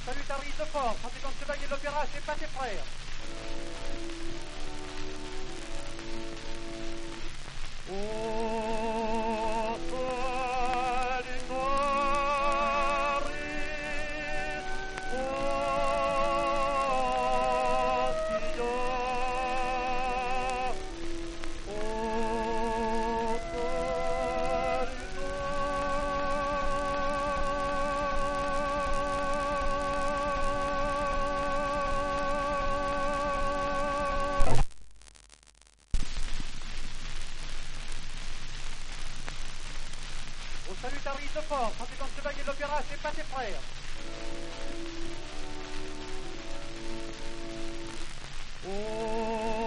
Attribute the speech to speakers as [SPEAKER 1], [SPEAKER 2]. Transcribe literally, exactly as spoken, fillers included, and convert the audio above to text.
[SPEAKER 1] Salut ta brise de force, quand tu comme chevalier de l'opéra, c'est pas tes frères. Oh, toi, les Maurice, oh, Sillon, oh, toi, les Oh, salut ta brise de force, quand tu comme chevalier de l'opéra, c'est pas tes frères. Oh,